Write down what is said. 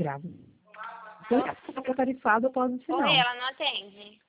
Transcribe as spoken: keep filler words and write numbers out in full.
grávida. Então, ela está tarifada após o sinal. Oi, ela não atende.